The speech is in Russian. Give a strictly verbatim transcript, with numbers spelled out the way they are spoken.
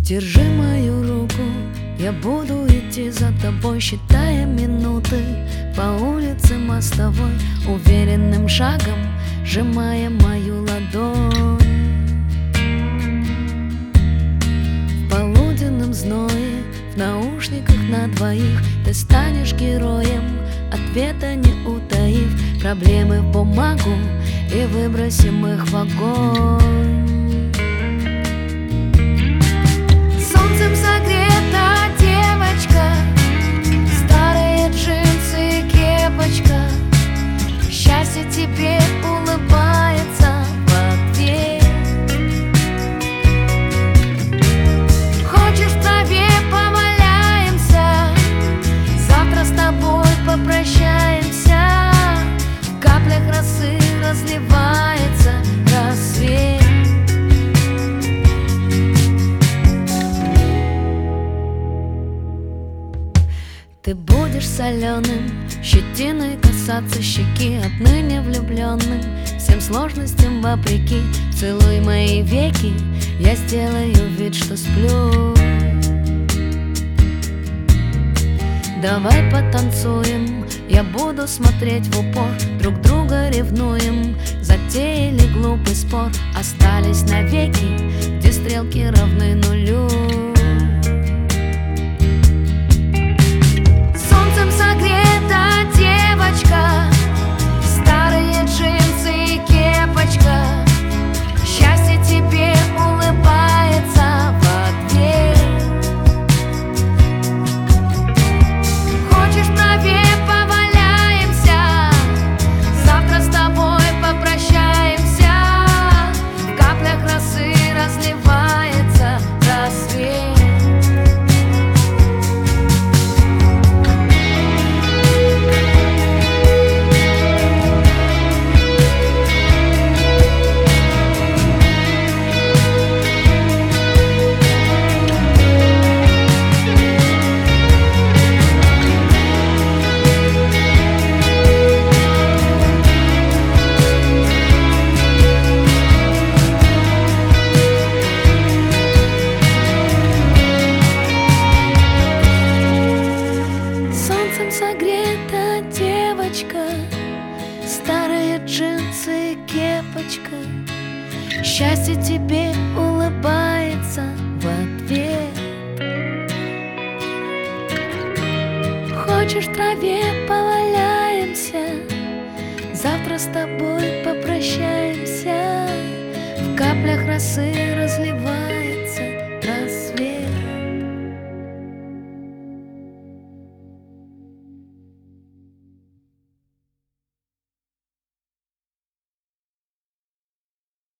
Держи мою руку, я буду идти за тобой, считая минуты по улице мостовой, уверенным шагом сжимая мою ладонь. В полуденном зное, в наушниках на двоих, ты станешь героем, ответа не утаив. Проблемы в бумагу и выбросим их в огонь. Солнцем согрета девочка, старые джинсы и кепочка. Счастье тебе улыбается в ответ. Хочешь, в траве поваляемся, завтра с тобой попрощаемся. В каплях росы разливается рассвет. Ты будешь соленым, щетиной касаться щеки, отныне влюбленным, всем сложностям вопреки. Целуй мои веки, я сделаю вид, что сплю. Давай потанцуем, я буду смотреть в упор, друг друга ревнуем. Затеяли глупый спор, остались навеки, где стрелки равны нулю. Солнцем согрета девочка, старые джинсы и кепочка. Счастье тебе улыбается в ответ. Хочешь, в траве поваляемся, завтра с тобой попрощаемся. В каплях росы разливается рассвет. Согрета девочка, старые джинсы и кепочка. Счастье тебе улыбается в ответ. Хочешь, в траве поваляемся, завтра с тобой попрощаемся. В каплях росы разливаемся.